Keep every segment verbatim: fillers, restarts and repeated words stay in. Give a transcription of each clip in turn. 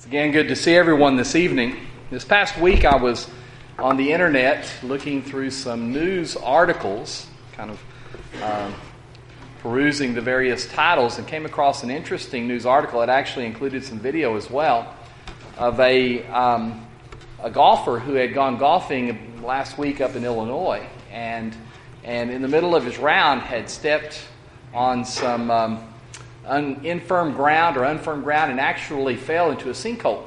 It's again good to see everyone this evening. This past week I was on the internet looking through some news articles, kind of um, perusing the various titles, and came across an interesting news article. It actually included some video as well of a um, a golfer who had gone golfing last week up in Illinois, and and in the middle of his round had stepped on some um, un, infirm ground or unfirm ground and actually fell into a sinkhole.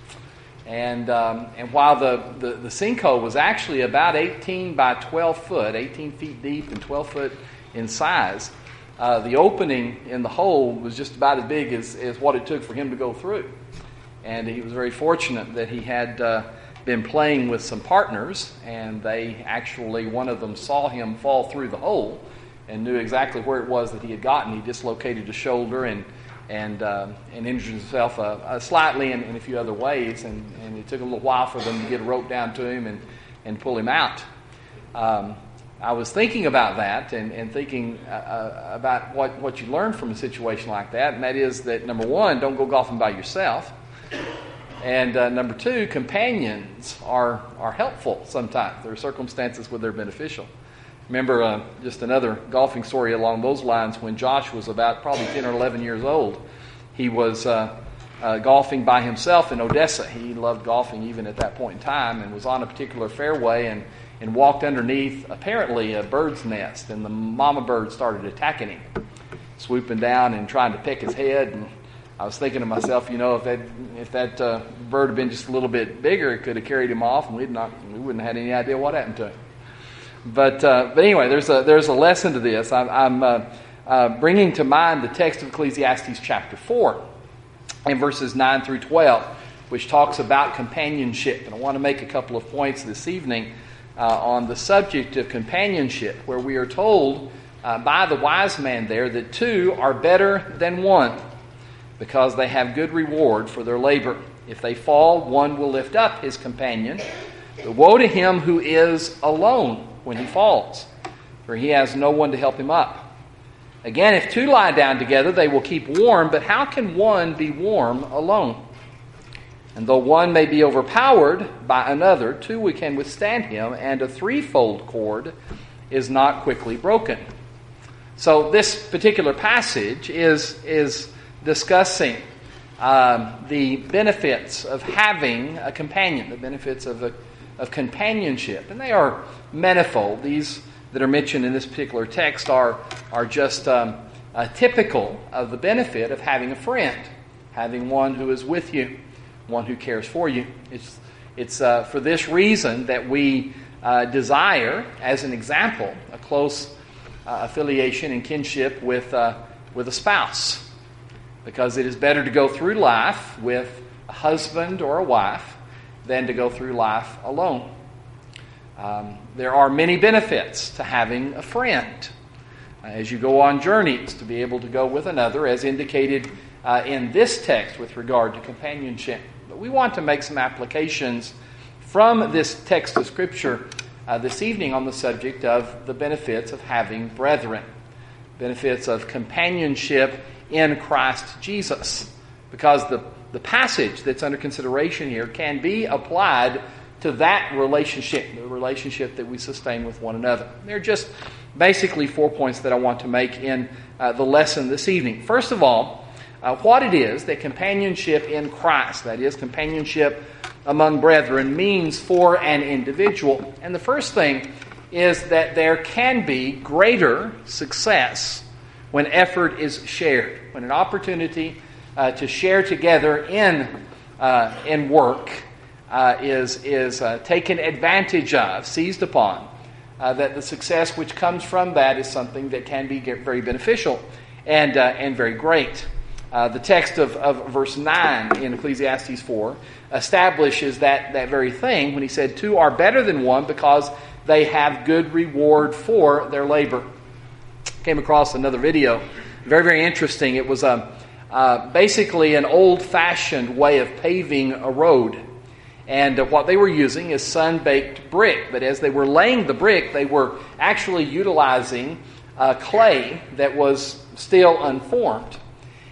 And um, and while the, the, the sinkhole was actually about eighteen by twelve foot, eighteen feet deep and twelve foot in size, uh, the opening in the hole was just about as big as, as what it took for him to go through. And he was very fortunate that he had uh, been playing with some partners, and they actually, one of them saw him fall through the hole and knew exactly where it was that he had gotten. He dislocated his shoulder and and uh, and injured himself uh, uh, slightly in, in a few other ways, and, and it took a little while for them to get a rope down to him and, and pull him out. Um, I was thinking about that and, and thinking uh, uh, about what, what you learn from a situation like that, and that is that, number one, don't go golfing by yourself. And uh, number two, companions are, are helpful sometimes. There are circumstances where they're beneficial. Remember uh, just another golfing story along those lines. When Josh was about probably ten or eleven years old, he was uh, uh, golfing by himself in Odessa. He loved golfing even at that point in time, and was on a particular fairway and, and walked underneath apparently a bird's nest, and the mama bird started attacking him, swooping down and trying to peck his head. And I was thinking to myself, you know, if that if that uh, bird had been just a little bit bigger, it could have carried him off, and we'd not we wouldn't have had any idea what happened to him. But uh, but anyway, there's a there's a lesson to this. I'm, I'm uh, uh, bringing to mind the text of Ecclesiastes chapter four, and verses nine through twelve, which talks about companionship. And I want to make a couple of points this evening uh, on the subject of companionship, where we are told uh, by the wise man there that two are better than one, because they have good reward for their labor. If they fall, one will lift up his companion. But woe to him who is alone when he falls, for he has no one to help him up. Again, if two lie down together, they will keep warm, but how can one be warm alone? And though one may be overpowered by another, two we can withstand him, and a threefold cord is not quickly broken. So this particular passage is, is discussing um, the benefits of having a companion, the benefits of a of companionship, and they are manifold. These that are mentioned in this particular text are are just um, uh, typical of the benefit of having a friend, having one who is with you, one who cares for you. It's it's uh, for this reason that we uh, desire, as an example, a close uh, affiliation and kinship with uh, with a spouse, because it is better to go through life with a husband or a wife than to go through life alone. Um, there are many benefits to having a friend. Uh, as you go on journeys, to be able to go with another, as indicated uh, in this text with regard to companionship. But we want to make some applications from this text of Scripture uh, this evening on the subject of the benefits of having brethren, benefits of companionship in Christ Jesus, because the The passage that's under consideration here can be applied to that relationship, the relationship that we sustain with one another. There are just basically four points that I want to make in uh, the lesson this evening. First of all, uh, what it is that companionship in Christ, that is, companionship among brethren, means for an individual. And the first thing is that there can be greater success when effort is shared, when an opportunity Uh, to share together in uh, in work uh, is is uh, taken advantage of, seized upon. Uh, that the success which comes from that is something that can be very beneficial and uh, and very great. Uh, the text of, of verse nine in Ecclesiastes four establishes that that very thing when he said, "Two are better than one because they have good reward for their labor." Came across another video, very very interesting. It was a um, Uh, basically an old-fashioned way of paving a road. And uh, what they were using is sun-baked brick. But as they were laying the brick, they were actually utilizing uh, clay that was still unformed.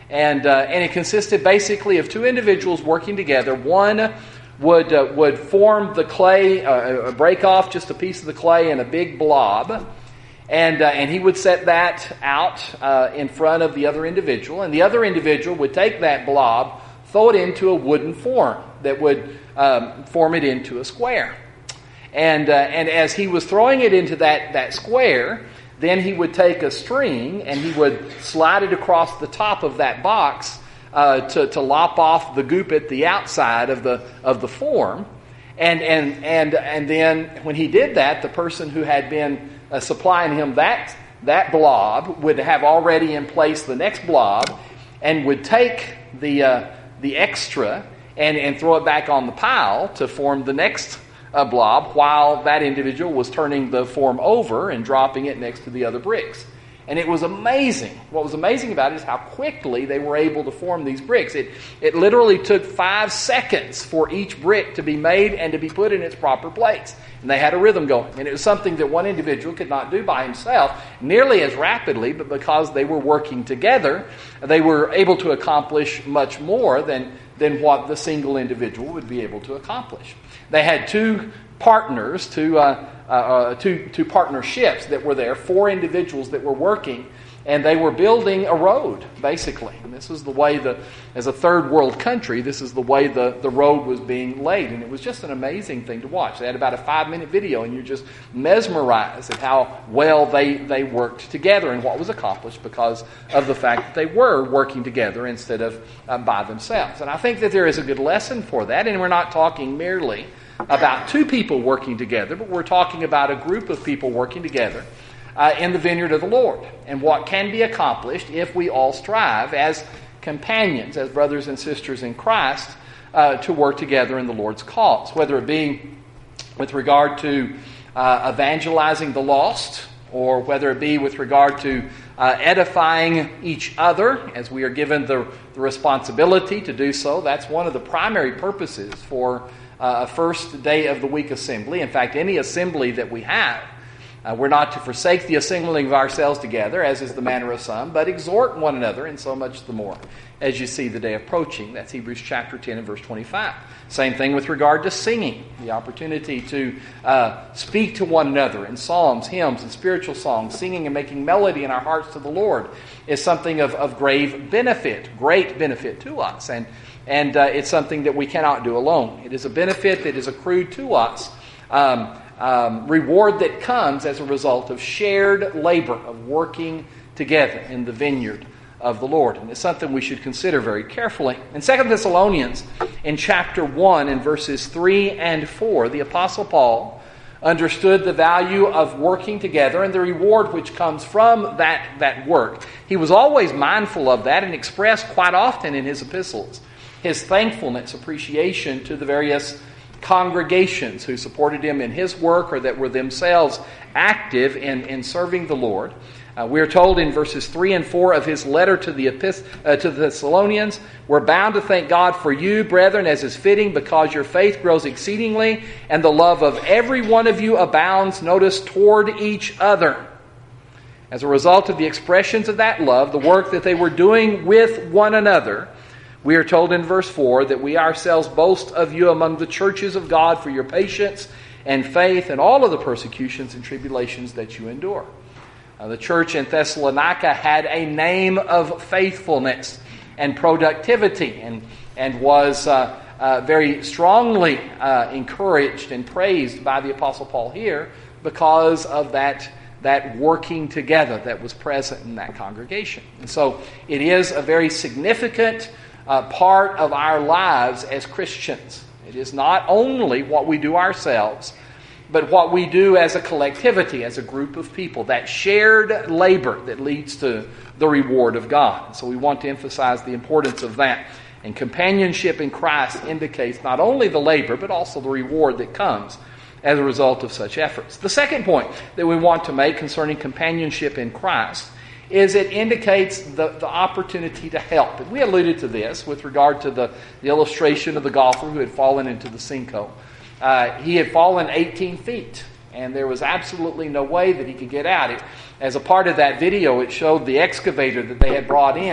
And uh, and it consisted basically of two individuals working together. One would uh, would form the clay, uh, break off just a piece of the clay in a big blob, and uh, and he would set that out uh, in front of the other individual, and the other individual would take that blob, throw it into a wooden form that would um, form it into a square. And uh, and as he was throwing it into that, that square, then he would take a string and he would slide it across the top of that box uh, to, to lop off the goop at the outside of the of the form. And and and and then when he did that, the person who had been uh, supplying him that that blob would have already in place the next blob, and would take the uh, the extra and, and throw it back on the pile to form the next a blob, while that individual was turning the form over and dropping it next to the other bricks. And it was amazing. What was amazing about it is how quickly they were able to form these bricks. It, it literally took five seconds for each brick to be made and to be put in its proper place. And they had a rhythm going. And it was something that one individual could not do by himself nearly as rapidly, but because they were working together, they were able to accomplish much more than, than what the single individual would be able to accomplish. They had two partners, two, uh, uh, uh, two, two partnerships that were there, four individuals that were working, and they were building a road, basically. And this was the way, the, as a third world country, this is the way the, the road was being laid. And it was just an amazing thing to watch. They had about a five-minute video, and you're just mesmerized at how well they, they worked together and what was accomplished because of the fact that they were working together instead of uh, by themselves. And I think that there is a good lesson for that. And we're not talking merely about two people working together, but we're talking about a group of people working together Uh, in the vineyard of the Lord, and what can be accomplished if we all strive as companions, as brothers and sisters in Christ, uh, to work together in the Lord's cause, whether it be with regard to uh, evangelizing the lost, or whether it be with regard to uh, edifying each other, as we are given the, the responsibility to do so. That's one of the primary purposes for uh, a first day of the week assembly. In fact, any assembly that we have, Uh, we're not to forsake the assembling of ourselves together, as is the manner of some, but exhort one another, and so much the more as you see the day approaching. That's Hebrews chapter ten and verse twenty-five. Same thing with regard to singing. The opportunity to uh, speak to one another in psalms, hymns, and spiritual songs, singing and making melody in our hearts to the Lord is something of, of grave benefit, great benefit to us. And, and uh, it's something that we cannot do alone. It is a benefit that is accrued to us, um, Um, reward that comes as a result of shared labor, of working together in the vineyard of the Lord. And it's something we should consider very carefully. In Second Thessalonians, in chapter one, in verses three and four, the Apostle Paul understood the value of working together and the reward which comes from that, that work. He was always mindful of that and expressed quite often in his epistles his thankfulness, appreciation to the various congregations who supported him in his work or that were themselves active in, in serving the Lord. Uh, we are told in verses three and four of his letter to the, epist- uh, to the Thessalonians, "We're bound to thank God for you, brethren, as is fitting, because your faith grows exceedingly, and the love of every one of you abounds," notice, "toward each other." As a result of the expressions of that love, the work that they were doing with one another, we are told in verse four that we ourselves boast of you among the churches of God for your patience and faith and all of the persecutions and tribulations that you endure. Uh, the church in Thessalonica had a name of faithfulness and productivity, and, and was uh, uh, very strongly uh, encouraged and praised by the Apostle Paul here because of that, that working together that was present in that congregation. And so it is a very significant Uh, part of our lives as Christians. It is not only what we do ourselves, but what we do as a collectivity, as a group of people, that shared labor that leads to the reward of God. So we want to emphasize the importance of that. And companionship in Christ indicates not only the labor, but also the reward that comes as a result of such efforts. The second point that we want to make concerning companionship in Christ is it indicates the, the opportunity to help. And we alluded to this with regard to the, the illustration of the golfer who had fallen into the sinkhole. Uh, he had fallen eighteen feet, and there was absolutely no way that he could get out. It, as a part of that video, it showed the excavator that they had brought in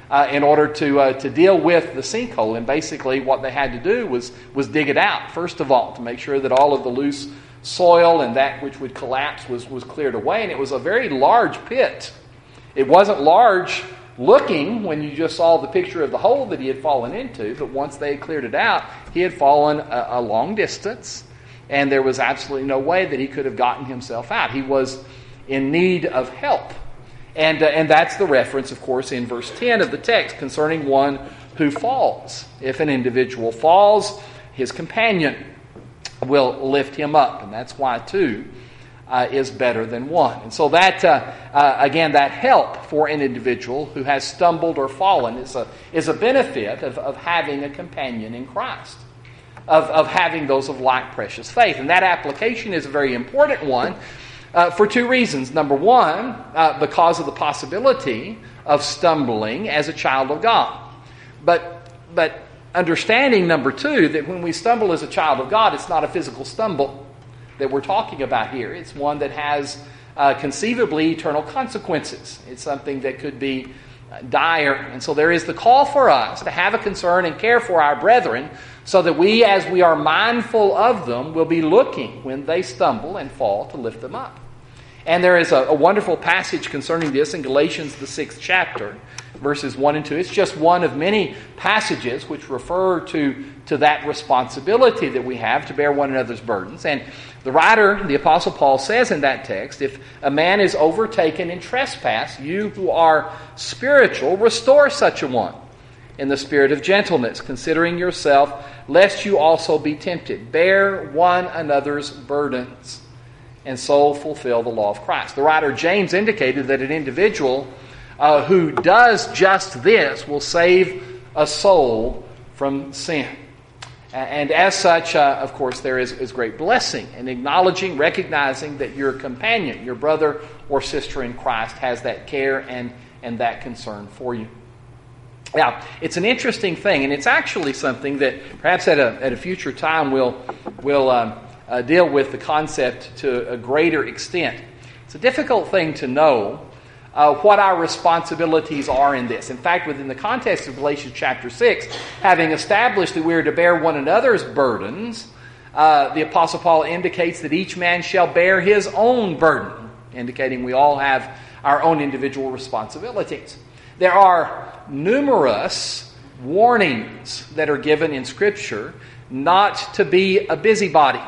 uh, in order to uh, to deal with the sinkhole. And basically what they had to do was, was dig it out, first of all, to make sure that all of the loose soil and that which would collapse was, was cleared away. And it was a very large pit. It wasn't large looking when you just saw the picture of the hole that he had fallen into, but once they had cleared it out, he had fallen a, a long distance, and there was absolutely no way that he could have gotten himself out. He was in need of help. And, uh, and that's the reference, of course, in verse ten of the text concerning one who falls. If an individual falls, his companion will lift him up. And that's why two uh, is better than one. And so that, uh, uh, again, that help for an individual who has stumbled or fallen is a, is a benefit of, of having a companion in Christ, of, of having those of like precious faith. And that application is a very important one uh, for two reasons. Number one, uh, because of the possibility of stumbling as a child of God. But, but understanding, number two, that when we stumble as a child of God, it's not a physical stumble that we're talking about here. It's one that has uh, conceivably eternal consequences. It's something that could be uh, dire. And so there is the call for us to have a concern and care for our brethren so that we, as we are mindful of them, will be looking when they stumble and fall to lift them up. And there is a, a wonderful passage concerning this in Galatians, the sixth chapter, verses one and two. It's just one of many passages which refer to, to that responsibility that we have to bear one another's burdens. And the writer, the Apostle Paul, says in that text, if a man is overtaken in trespass, you who are spiritual, restore such a one in the spirit of gentleness, considering yourself, lest you also be tempted. Bear one another's burdens, and so fulfill the law of Christ. The writer James indicated that an individual uh, who does just this will save a soul from sin. And as such, uh, of course, there is, is great blessing in acknowledging, recognizing that your companion, your brother or sister in Christ, has that care and, and that concern for you. Now, it's an interesting thing, and it's actually something that perhaps at a, at a future time we'll, we'll um, uh, deal with the concept to a greater extent. It's a difficult thing to know Uh, what our responsibilities are in this. In fact, within the context of Galatians chapter six, having established that we are to bear one another's burdens, uh, the Apostle Paul indicates that each man shall bear his own burden, indicating we all have our own individual responsibilities. There are numerous warnings that are given in Scripture not to be a busybody,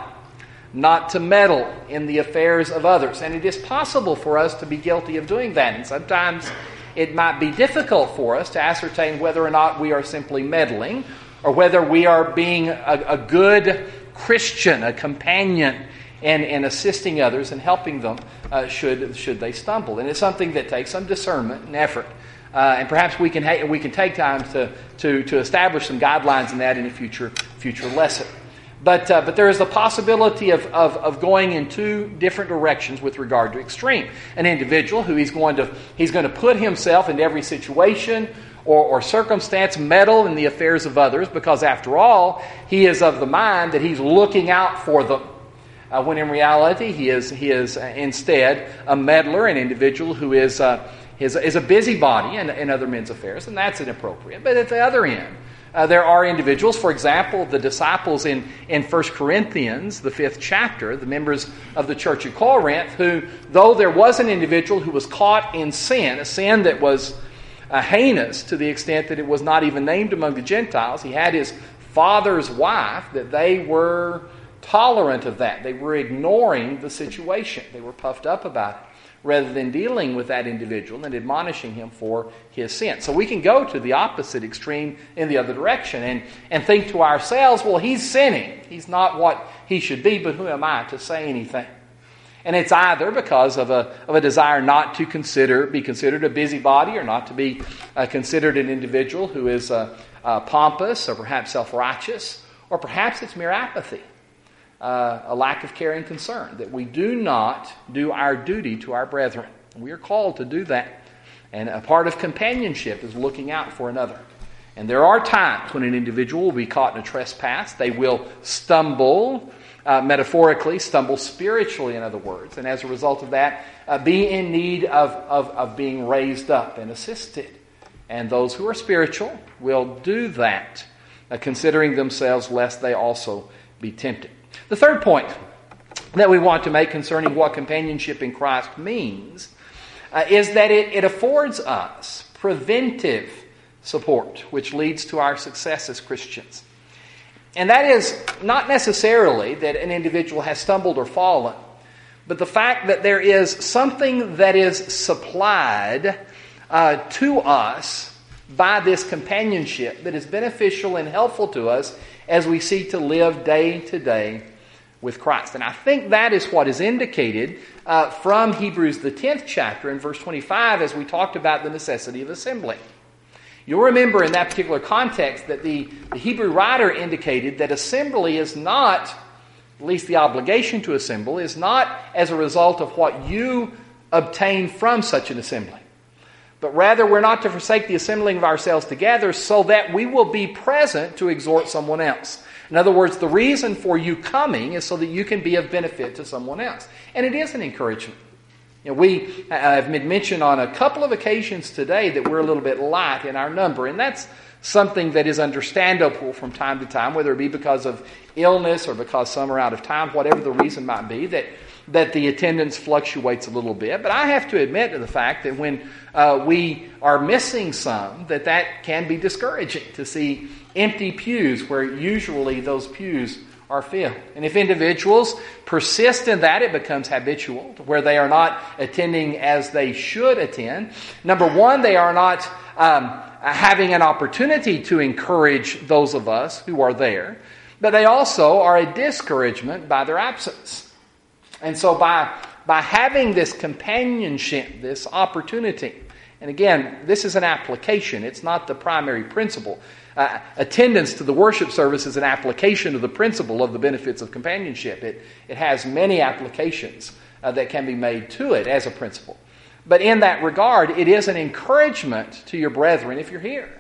not to meddle in the affairs of others. And it is possible for us to be guilty of doing that. And sometimes it might be difficult for us to ascertain whether or not we are simply meddling or whether we are being a, a good Christian, a companion, and, and assisting others and helping them uh, should, should they stumble. And it's something that takes some discernment and effort. Uh, and perhaps we can ha- we can take time to, to, to establish some guidelines in that in a future, future lesson. But uh, but there is the possibility of, of, of going in two different directions with regard to extreme. An individual who he's going to he's going to put himself into every situation or, or circumstance, meddle in the affairs of others, because after all, he is of the mind that he's looking out for them. Uh, when in reality, he is he is instead a meddler, an individual who is uh, is, is a busybody in, in other men's affairs, and that's inappropriate. But at the other end, Uh, there are individuals, for example, the disciples in, in First Corinthians, the fifth chapter, the members of the church at Corinth, who, though there was an individual who was caught in sin, a sin that was uh, heinous to the extent that it was not even named among the Gentiles, he had his father's wife, that they were tolerant of that. They were ignoring the situation. They were puffed up about it, rather than dealing with that individual and admonishing him for his sin. So we can go to the opposite extreme in the other direction and, and think to ourselves, well, he's sinning. He's not what he should be, but who am I to say anything? And it's either because of a, of a desire not to consider be considered a busybody or not to be uh, considered an individual who is uh, uh, pompous or perhaps self-righteous, or perhaps it's mere apathy. Uh, a lack of care and concern, that we do not do our duty to our brethren. We are called to do that. And a part of companionship is looking out for another. And there are times when an individual will be caught in a trespass. They will stumble, uh, metaphorically, stumble spiritually, in other words. And as a result of that, uh, be in need of, of, of being raised up and assisted and those who are spiritual will do that, uh, considering themselves lest they also be tempted. The third point that we want to make concerning what companionship in Christ means uh, is that it, it affords us preventive support, which leads to our success as Christians. And that is not necessarily that an individual has stumbled or fallen, but the fact that there is something that is supplied uh, to us by this companionship that is beneficial and helpful to us as we seek to live day to day with Christ. And I think that is what is indicated uh, from Hebrews, the tenth chapter, in verse twenty-five, as we talked about the necessity of assembling. You'll remember in that particular context that the, the Hebrew writer indicated that assembly is not, at least the obligation to assemble, is not as a result of what you obtain from such an assembly. But rather, we're not to forsake the assembling of ourselves together so that we will be present to exhort someone else. In other words, the reason for you coming is so that you can be of benefit to someone else. And it is an encouragement. You know, we have mentioned on a couple of occasions today that we're a little bit light in our number, and that's something that is understandable from time to time, whether it be because of illness or because some are out of town, whatever the reason might be, that, that the attendance fluctuates a little bit. But I have to admit to the fact that when uh, we are missing some, that that can be discouraging to see empty pews where usually those pews are filled. And if individuals persist in that, it becomes habitual, to where they are not attending as they should attend. Number one, they are not um, having an opportunity to encourage those of us who are there, but they also are a discouragement by their absence. And so by, by having this companionship, this opportunity, and again, this is an application, it's not the primary principle. Uh, attendance to the worship service is an application of the principle of the benefits of companionship. It, it has many applications uh, that can be made to it as a principle. But in that regard, it is an encouragement to your brethren if you're here.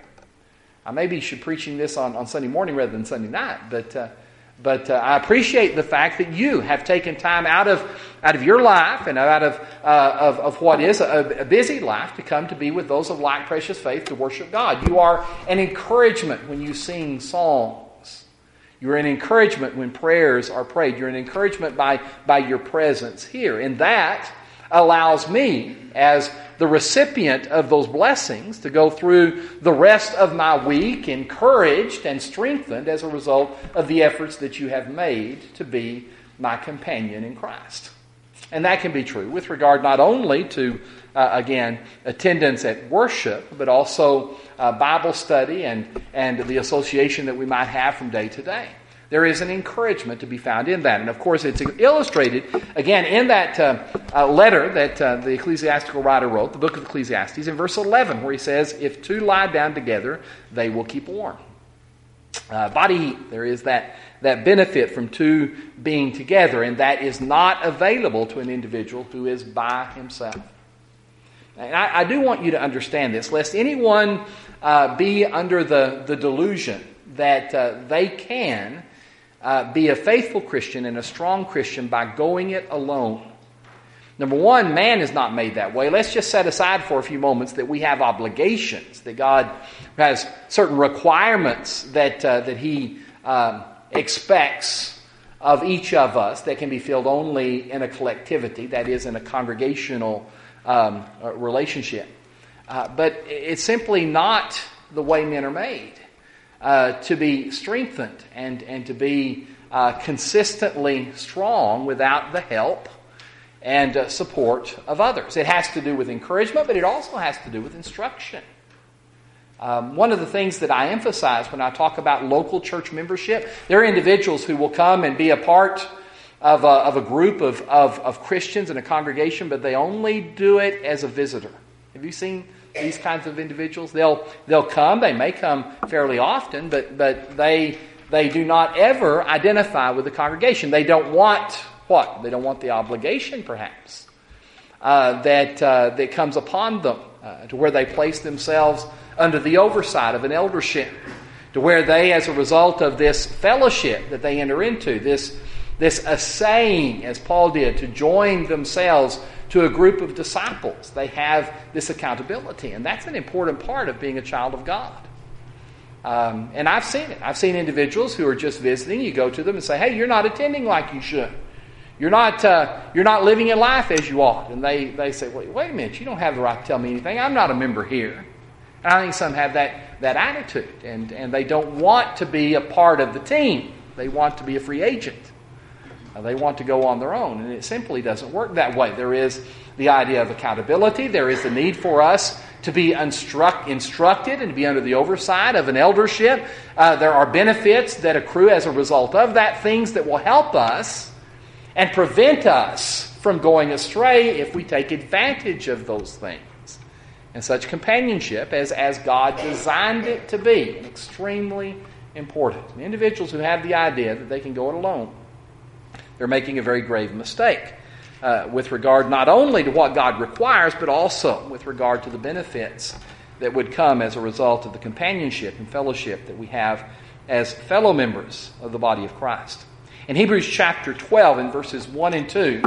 I maybe should preaching this on, on Sunday morning rather than Sunday night, but uh, but uh, I appreciate the fact that you have taken time out of out of your life and out of uh, of, of what is a, a busy life to come to be with those of like precious faith to worship God. You are an encouragement when you sing songs. You're an encouragement when prayers are prayed. You're an encouragement by by your presence here, and that allows me, as the recipient of those blessings, to go through the rest of my week encouraged and strengthened as a result of the efforts that you have made to be my companion in Christ. And that can be true with regard not only to, uh, again, attendance at worship, but also uh, Bible study and, and the association that we might have from day to day. There is an encouragement to be found in that. And of course, it's illustrated, again, in that uh, uh, letter that uh, the ecclesiastical writer wrote, the book of Ecclesiastes, in verse eleven, where he says, if two lie down together, they will keep warm. Uh, body heat, there is that, that benefit from two being together, and that is not available to an individual who is by himself. And I, I do want you to understand this, lest anyone uh, be under the, the delusion that uh, they can Uh, be a faithful Christian and a strong Christian by going it alone. Number one, man is not made that way. Let's just set aside for a few moments that we have obligations, that God has certain requirements that uh, that He um, expects of each of us that can be filled only in a collectivity, that is, in a congregational um, relationship. Uh, but it's simply not the way men are made. Uh, to be strengthened and, and to be uh, consistently strong without the help and uh, support of others. It has to do with encouragement, but it also has to do with instruction. Um, one of the things that I emphasize when I talk about local church membership, there are individuals who will come and be a part of a, of a group of, of, of Christians in a congregation, but they only do it as a visitor. Have you seen these kinds of individuals? They'll they'll come. They may come fairly often, but but they they do not ever identify with the congregation. They don't want what? They don't want the obligation, perhaps, uh, that uh, that comes upon them, uh, to where they place themselves under the oversight of an eldership, to where they, as a result of this fellowship that they enter into, this this assaying, as Paul did, to join themselves to a group of disciples. They have this accountability, and that's an important part of being a child of God. Um, and I've seen it. I've seen individuals who are just visiting. You go to them and say, hey, you're not attending like you should. You're not uh, you're not living your life as you ought. And they, they say, wait, wait a minute, you don't have the right to tell me anything. I'm not a member here. And I think some have that, that attitude, and, and they don't want to be a part of the team. They want to be a free agent. Uh, they want to go on their own, and it simply doesn't work that way. There is the idea of accountability. There is the need for us to be instruct, instructed and to be under the oversight of an eldership. Uh, there are benefits that accrue as a result of that, things that will help us and prevent us from going astray if we take advantage of those things. And such companionship, as, as God designed it to be, extremely important. And individuals who have the idea that they can go it alone, they're making a very grave mistake uh, with regard not only to what God requires, but also with regard to the benefits that would come as a result of the companionship and fellowship that we have as fellow members of the body of Christ. In Hebrews chapter twelve, in verses one and two,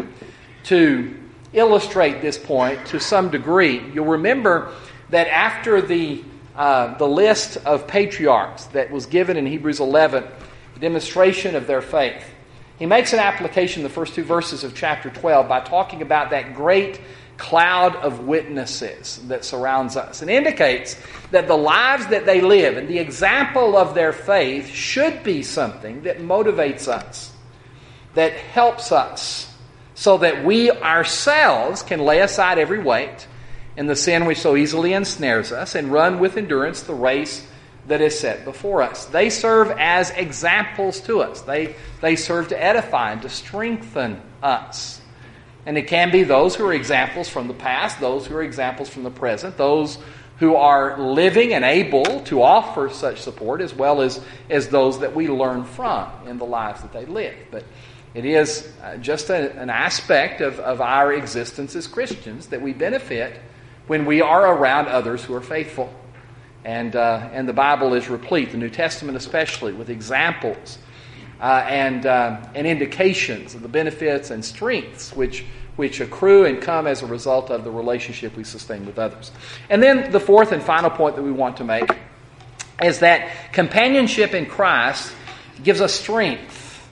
to illustrate this point to some degree, you'll remember that after the uh, the list of patriarchs that was given in Hebrews eleven, the demonstration of their faith, he makes an application in the first two verses of chapter twelve by talking about that great cloud of witnesses that surrounds us, and indicates that the lives that they live and the example of their faith should be something that motivates us, that helps us, so that we ourselves can lay aside every weight and the sin which so easily ensnares us and run with endurance the race that is set before us. They serve as examples to us. They, they serve to edify and to strengthen us. And it can be those who are examples from the past, those who are examples from the present, those who are living and able to offer such support, as well as, as those that we learn from in the lives that they live. But it is just a, an aspect of, of our existence as Christians that we benefit when we are around others who are faithful. And uh, and the Bible is replete, the New Testament especially, with examples uh, and uh, and indications of the benefits and strengths which which accrue and come as a result of the relationship we sustain with others. And then the fourth and final point that we want to make is that companionship in Christ gives us strength,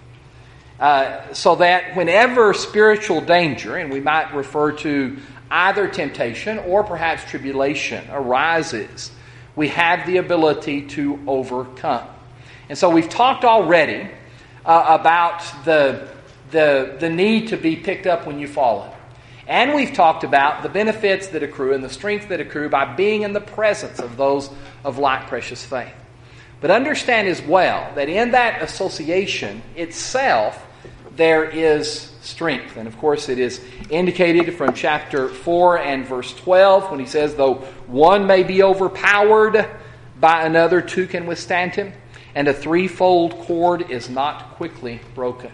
uh, so that whenever spiritual danger, and we might refer to either temptation or perhaps tribulation, arises, we have the ability to overcome. And so we've talked already uh, about the, the, the need to be picked up when you've fallen. And we've talked about the benefits that accrue and the strength that accrue by being in the presence of those of like precious faith. But understand as well that in that association itself, there is strength. And of course it is indicated from chapter four and verse twelve when he says, though one may be overpowered by another, two can withstand him, and a threefold cord is not quickly broken.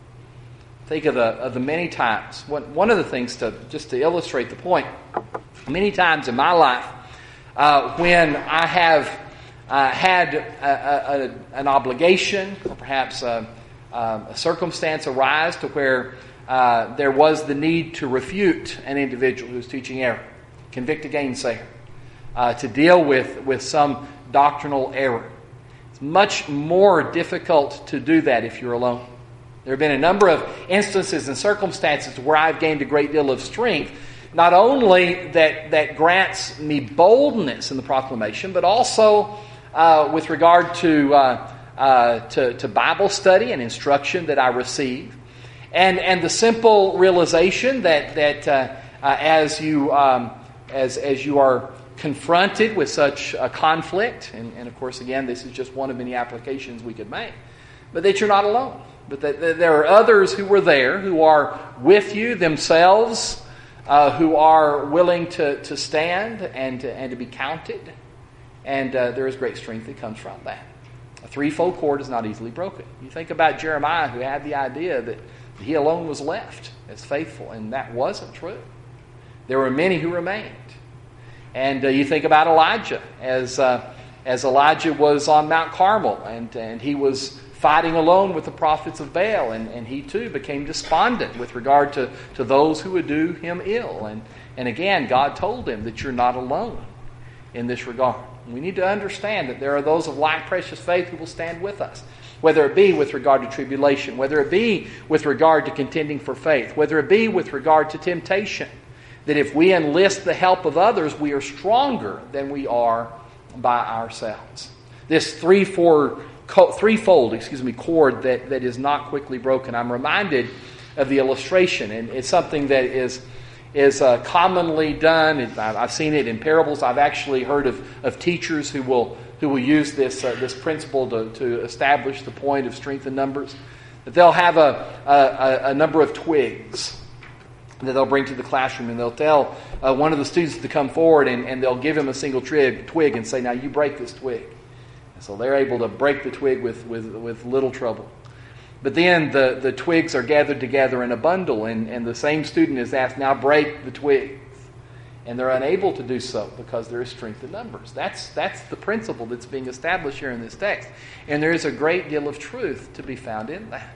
Think of the of the many times. One of the things to just to illustrate the point, many times in my life uh, when I have uh, had a, a, an obligation or perhaps a, a circumstance arise to where uh, there was the need to refute an individual who's teaching error, convict a gainsayer, uh, to deal with, with some doctrinal error. It's much more difficult to do that if you're alone. There have been a number of instances and circumstances where I've gained a great deal of strength, not only that, that grants me boldness in the proclamation, but also uh, with regard to, uh, uh, to to Bible study and instruction that I receive, and and the simple realization that that uh, uh, as you um, as as you are confronted with such a conflict, and, and of course again this is just one of many applications we could make, but that you're not alone. But that there are others who were there, who are with you themselves, uh, who are willing to, to stand and to, and to be counted. And uh, there is great strength that comes from that. A threefold cord is not easily broken. You think about Jeremiah, who had the idea that he alone was left as faithful, and that wasn't true. There were many who remained. And uh, you think about Elijah, as uh, as Elijah was on Mount Carmel, and, and he was fighting alone with the prophets of Baal, and, and he too became despondent with regard to, to those who would do him ill. And, and again, God told him that you're not alone in this regard. We need to understand that there are those of like precious faith who will stand with us, whether it be with regard to tribulation, whether it be with regard to contending for faith, whether it be with regard to temptation, that if we enlist the help of others, we are stronger than we are by ourselves. This three, four, threefold excuse me, cord that, that is not quickly broken. I'm reminded of the illustration, and it's something that is is uh, commonly done. I've seen it in parables. I've actually heard of, of teachers who will who will use this uh, this principle to, to establish the point of strength in numbers. That they'll have a, a, a number of twigs that they'll bring to the classroom, and they'll tell uh, one of the students to come forward, and, and they'll give him a single twig, twig and say, now you break this twig. And so they're able to break the twig with, with, with little trouble. But then the, the twigs are gathered together in a bundle, and, and the same student is asked, now break the twigs. And they're unable to do so because there is strength in numbers. That's, that's the principle that's being established here in this text. And there is a great deal of truth to be found in that.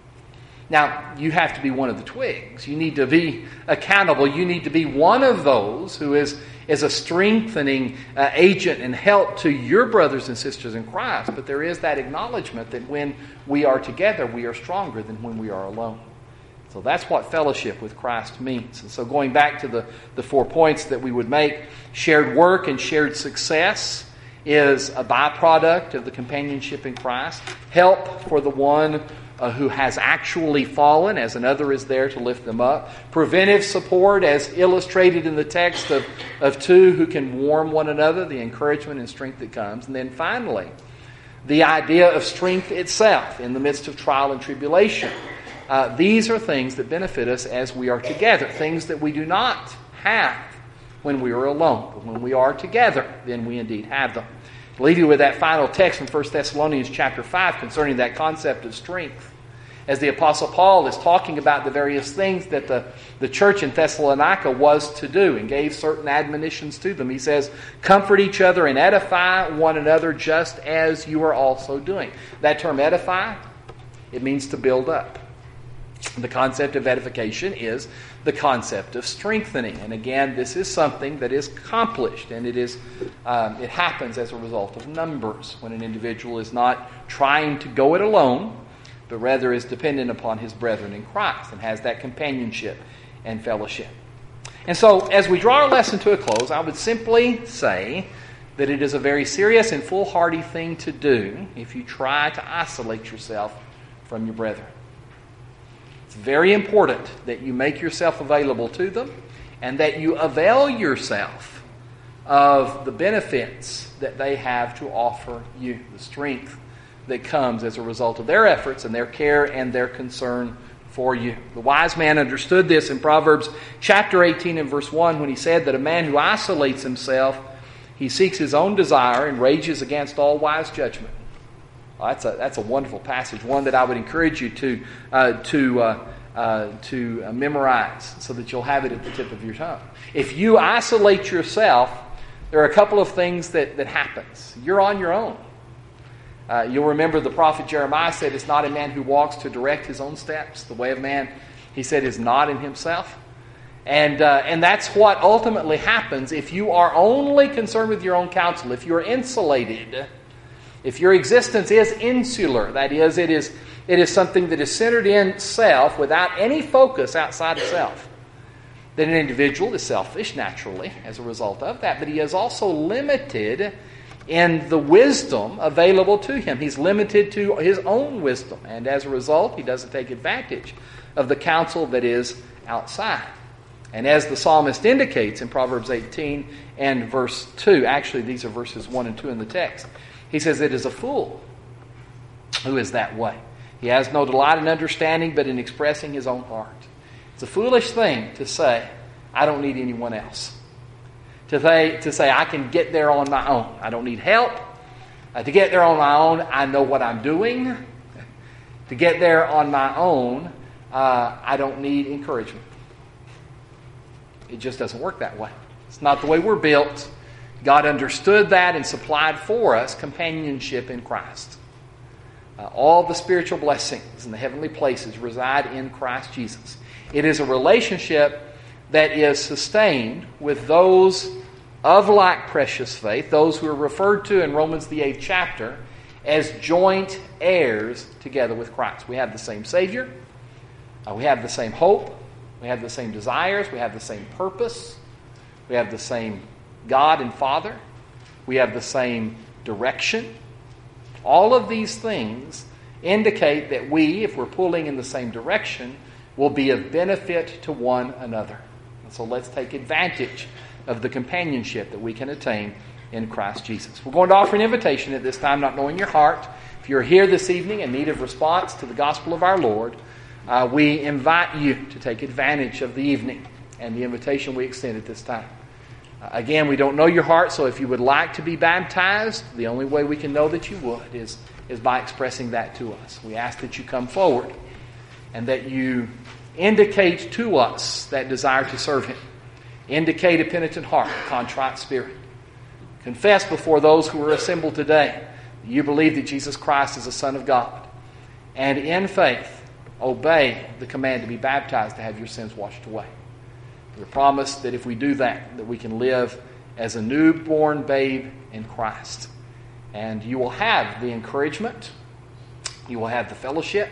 Now, you have to be one of the twigs. You need to be accountable. You need to be one of those who is, is a strengthening uh, agent and help to your brothers and sisters in Christ. But there is that acknowledgement that when we are together, we are stronger than when we are alone. So that's what fellowship with Christ means. And so going back to the, the four points that we would make, shared work and shared success is a byproduct of the companionship in Christ. Help for the one Uh, who has actually fallen, as another is there to lift them up. Preventive support, as illustrated in the text of, of two who can warm one another, the encouragement and strength that comes. And then finally, the idea of strength itself in the midst of trial and tribulation. Uh, these are things that benefit us as we are together, things that we do not have when we are alone. But when we are together, then we indeed have them. I'll leave you with that final text from First Thessalonians chapter five concerning that concept of strength. As the Apostle Paul is talking about the various things that the, the church in Thessalonica was to do and gave certain admonitions to them. He says, comfort each other and edify one another just as you are also doing. That term edify, it means to build up. The concept of edification is the concept of strengthening. And again, this is something that is accomplished, and it is um, it happens as a result of numbers, when an individual is not trying to go it alone, but rather is dependent upon his brethren in Christ and has that companionship and fellowship. And so, as we draw our lesson to a close, I would simply say that it is a very serious and foolhardy thing to do if you try to isolate yourself from your brethren. It's very important that you make yourself available to them and that you avail yourself of the benefits that they have to offer you, the strength that comes as a result of their efforts and their care and their concern for you. The wise man understood this in Proverbs chapter eighteen and verse one when he said that a man who isolates himself, he seeks his own desire and rages against all wise judgment. Well, that's a that's a wonderful passage, one that I would encourage you to uh, to uh, uh, to uh, memorize so that you'll have it at the tip of your tongue. If you isolate yourself, there are a couple of things that, that happens. You're on your own. Uh, you'll remember the prophet Jeremiah said, it's not a man who walks to direct his own steps. The way of man, he said, is not in himself. And uh, and that's what ultimately happens if you are only concerned with your own counsel, if you're insulated. If your existence is insular, that is, it is it is something that is centered in self without any focus outside of self, then an individual is selfish naturally as a result of that, but he is also limited in the wisdom available to him. He's limited to his own wisdom, and as a result, he doesn't take advantage of the counsel that is outside. And as the psalmist indicates in Proverbs eighteen and verse two, actually these are verses one and two in the text, he says, it is a fool who is that way. He has no delight in understanding, but in expressing his own heart. It's a foolish thing to say, I don't need anyone else. To say, to say I can get there on my own. I don't need help. Uh, to get there on my own, I know what I'm doing. To get there on my own, uh, I don't need encouragement. It just doesn't work that way. It's not the way we're built. God understood that and supplied for us companionship in Christ. Uh, all the spiritual blessings in the heavenly places reside in Christ Jesus. It is a relationship that is sustained with those of like precious faith, those who are referred to in Romans the eighth chapter as joint heirs together with Christ. We have the same Savior. Uh, we have the same hope. We have the same desires. We have the same purpose. We have the same God and Father. We have the same direction. All of these things indicate that we, if we're pulling in the same direction, will be of benefit to one another. And so let's take advantage of the companionship that we can attain in Christ Jesus. We're going to offer an invitation at this time, not knowing your heart. If you're here this evening in need of response to the gospel of our Lord, uh, we invite you to take advantage of the evening and the invitation we extend at this time. Uh, again, we don't know your heart, so if you would like to be baptized, the only way we can know that you would is, is by expressing that to us. We ask that you come forward and that you indicate to us that desire to serve Him. Indicate a penitent heart, a contrite spirit. Confess before those who are assembled today that you believe that Jesus Christ is the Son of God. And in faith, obey the command to be baptized to have your sins washed away. We promise that if we do that, that we can live as a newborn babe in Christ. And you will have the encouragement, you will have the fellowship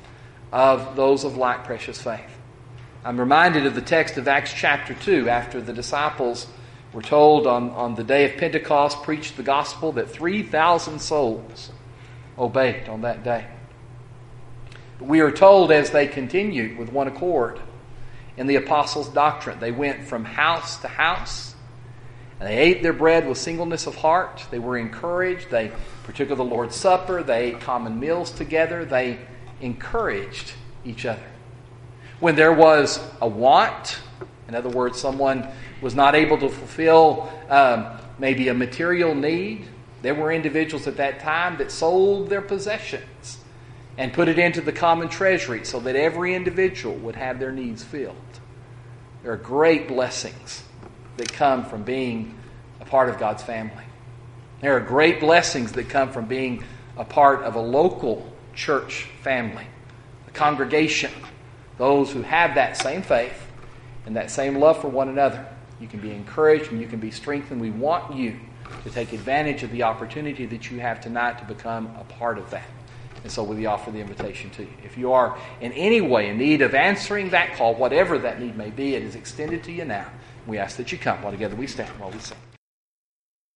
of those of like precious faith. I'm reminded of the text of Acts chapter two, after the disciples were told on, on the day of Pentecost, preached the gospel, that three thousand souls obeyed on that day. But we are told as they continued with one accord in the apostles' doctrine, they went from house to house, and they ate their bread with singleness of heart. They were encouraged. They partook of the Lord's Supper. They ate common meals together. They encouraged each other. When there was a want, in other words, someone was not able to fulfill um, maybe a material need, there were individuals at that time that sold their possessions and put it into the common treasury so that every individual would have their needs filled. There are great blessings that come from being a part of God's family. There are great blessings that come from being a part of a local church family, a congregation, those who have that same faith and that same love for one another. You can be encouraged and you can be strengthened. We want you to take advantage of the opportunity that you have tonight to become a part of that. And so we offer the invitation to you. If you are in any way in need of answering that call, whatever that need may be, it is extended to you now. We ask that you come while together we stand while we sing.